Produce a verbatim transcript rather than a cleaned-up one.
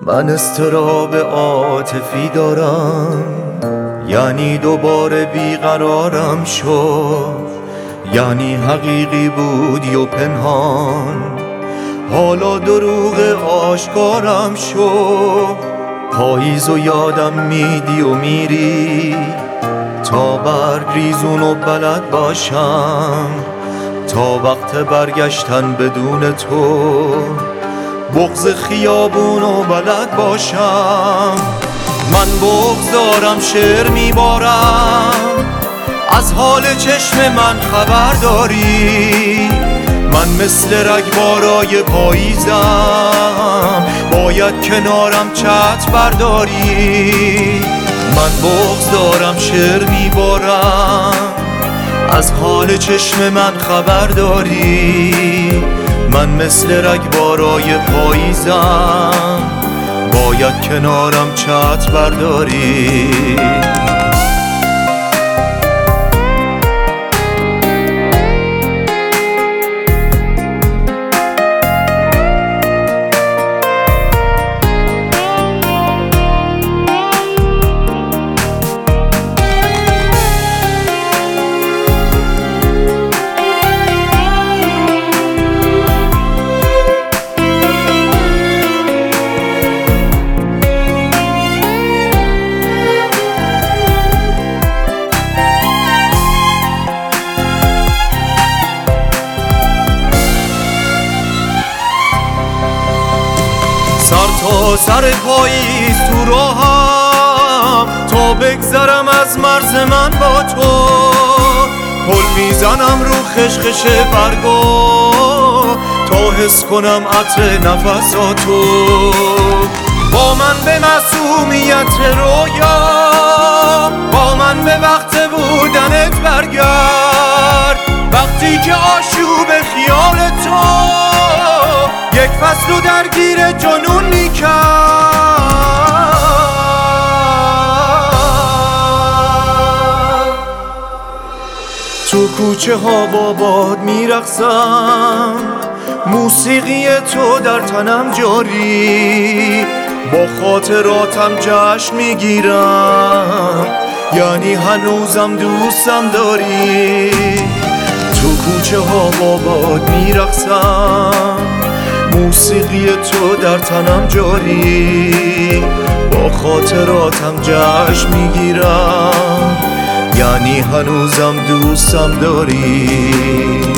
من اضطراب عاطفی دارم، یعنی دوباره بیقرارم شد، یعنی حقیقی بود یا پنهان، حالا دروغ آشکارم شد. پاییز و یادم میدی و میری، تا برگ ریزون و بلد باشم، تا وقت برگشتن بدون تو بغض خیابون و بلد باشم. من بغض دارم، شعر میبارم، از حال چشم من خبر داری. من مثل رگبارای پاییزم، باید کنارم چتر برداری. من بغض دارم، شعر میبارم، از حال چشم من خبر داری. من مثل رگبارای پاییزم، باید کنارم چتر برداری. سر تا سر پاییز تو راهم، تا بگذرم از مرز من با تو. پل میزنم رو خشخش برگا، تا حس کنم عطر نفساتو. با من به معصومیت رویا، با من به وقت بودنت برگرد. وقتی که آشوب خیال تو یک فصل و درگیر جنون میکرد. تو کوچه ها با باد میرقصم، موسیقی تو در تنم جاری. با خاطراتم جشن میگیرم، یعنی هنوزم دوستم داری. تو کوچه ها با باد میرقصم، موسیقی تو در تنم جاری. با خاطراتم جشن میگیرم، یعنی هنوزم دوستم داری.